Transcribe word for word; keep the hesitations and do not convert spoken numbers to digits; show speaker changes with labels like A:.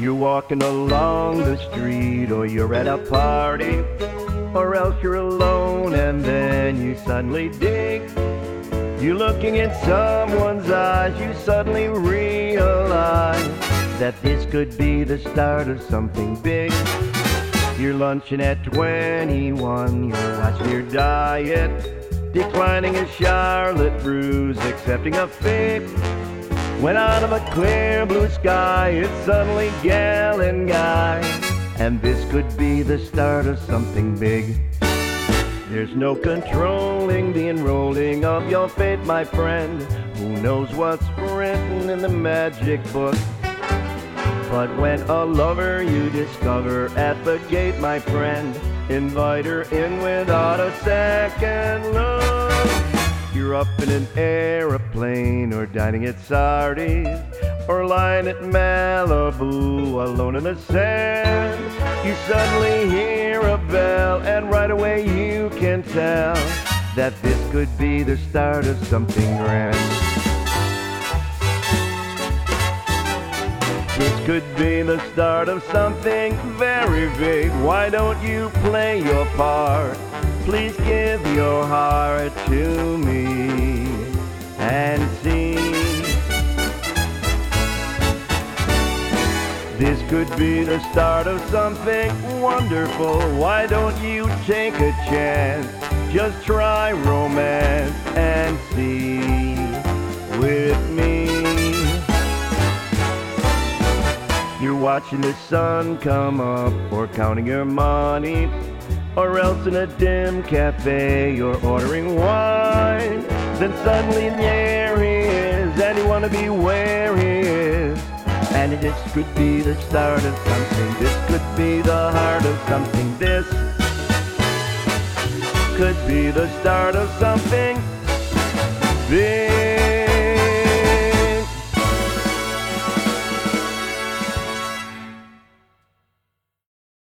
A: You're walking along the street, or you're at a party, or else you're alone and then you suddenly dig. You're looking in someone's eyes, you suddenly realize that this could be the start of something big. You're lunching at twenty-one, you're watching your diet, declining a Charlotte Russe, accepting a fig. When out of a clear blue sky, it's suddenly gal and guy, and this could be the start of something big. There's no controlling the enrolling of your fate, my friend. Who knows what's written in the magic book? But when a lover you discover at the gate, my friend, invite her in without a second look. You're up in an aeroplane, or dining at Sardi's, or lying at Malibu, alone in the sand. You suddenly hear a bell, and right away you can tell that this could be the start of something grand. This could be the start of something very big. Why don't you play your part? Please give your heart to me and see. This could be the start of something wonderful. Why don't you take a chance? Just try romance and see with me. You're watching the sun come up, or counting your money, or else in a dim cafe you're ordering wine. Then suddenly there he is, and you want to be where he is. And this could be the start of something. This could be the heart of something. This could be the start of something big.